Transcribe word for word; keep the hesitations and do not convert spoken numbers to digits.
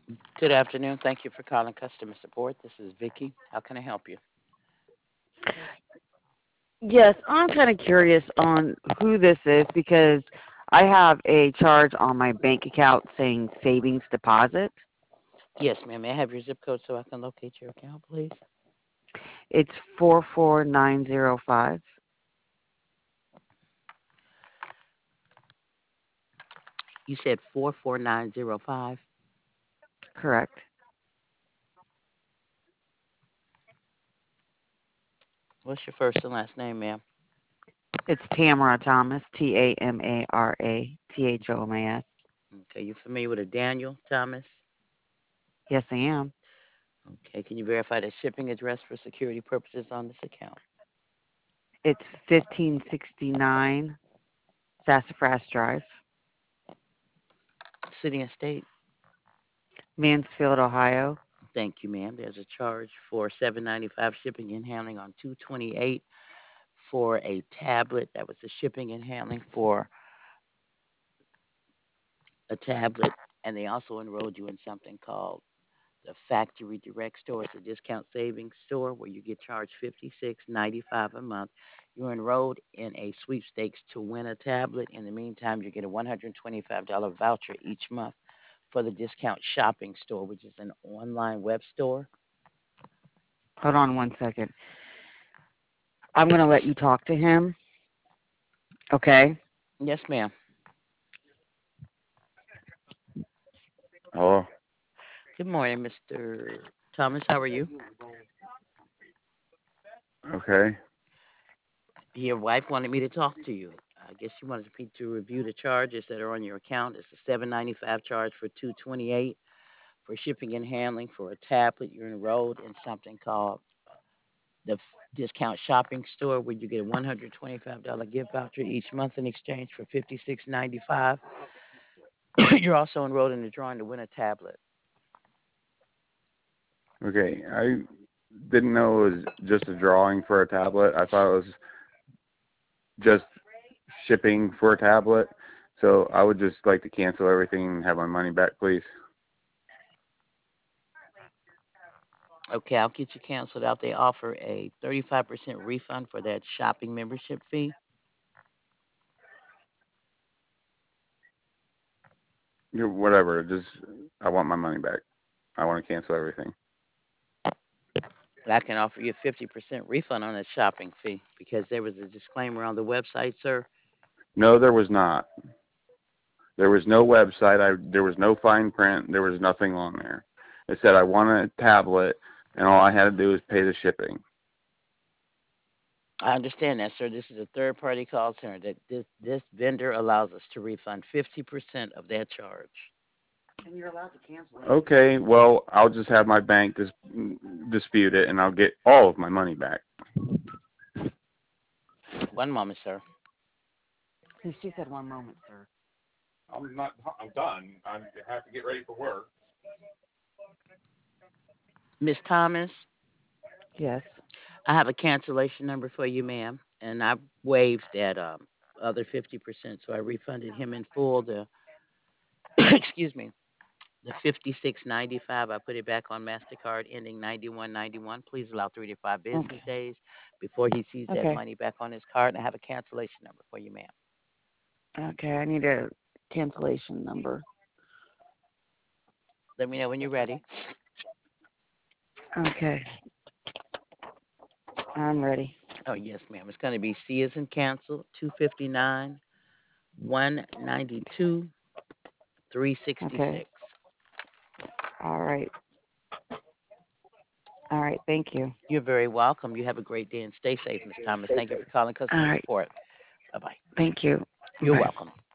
Good afternoon. Thank you for calling customer support. This is Vicky. How can I help you? Yes, I'm kind of curious on who this is because I have a charge on my bank account saying savings deposit. Yes, ma'am. May I have your zip code so I can locate your account, please? It's four four nine zero five. You said four four nine zero five. Correct. What's your first and last name, ma'am? It's Tamara Thomas, T A M A R A T H O M A S. Okay, you familiar with a Daniel Thomas? Yes, I am. Okay, can you verify the shipping address for security purposes on this account? It's fifteen sixty-nine Sassafras Drive, City and state? Mansfield, Ohio. Thank you, ma'am. There's a charge for seven ninety five shipping and handling on two twenty eight for a tablet. That was the shipping and handling for a tablet, and they also enrolled you in something called the Factory Direct Store. It's a discount savings store where you get charged fifty six ninety five a month. You're enrolled in a sweepstakes to win a tablet. In the meantime, you get a one hundred twenty five dollar voucher each month for the discount shopping store, which is an online web store. Hold on one second. I'm going to let you talk to him, okay? Yes, ma'am. Oh, Good morning, Mister Thomas. How are you? okay. Your wife wanted me to talk to you. I guess she wanted me to review the charges that are on your account. It's a seven ninety five charge for two twenty eight for shipping and handling for a tablet. You're enrolled in something called the discount shopping store where you get a one hundred twenty five dollar gift voucher each month in exchange for fifty six ninety five. You're also enrolled in the drawing to win a tablet. Okay. I didn't know it was just a drawing for a tablet. I thought it was just shipping for a tablet. So I would just like to cancel everything and have my money back, please. Okay, I'll get you canceled out. They offer a thirty-five percent refund for that shopping membership fee. You know, whatever. Just I want my money back. I want to cancel everything. But I can offer you a fifty percent refund on that shopping fee because there was a disclaimer on the website, sir. No, there was not. There was no website. I there was no fine print. There was nothing on there. It said I want a tablet, and all I had to do was pay the shipping. I understand that, sir. This is a third party call center. That this this vendor allows us to refund fifty percent of that charge. And you're allowed to cancel it. Okay, well I'll just have my bank dis- dispute it, and I'll get all of my money back. One moment, sir. She said one moment, sir. I'm not. I'm done. I have to get ready for work. Miss Thomas, Yes. I have a cancellation number for you, ma'am, and I waived that um other fifty percent, so I refunded him in full the excuse me, the fifty six ninety five. I put it back on Mastercard ending ninety one ninety one. Please allow three to five business Okay. days before he sees that Okay. money back on his card. And I have a cancellation number for you, ma'am. Okay. I need a cancellation number. Let me know when you're ready. Okay. I'm ready. Oh yes, ma'am. It's going to be C as in cancel two fifty nine one ninety two three sixty Okay. six. All right. All right. Thank you. You're very welcome. You have a great day and stay safe, Miss Thomas. Thank you for calling All customer right. support. Bye bye. Thank you. You're Bye. welcome.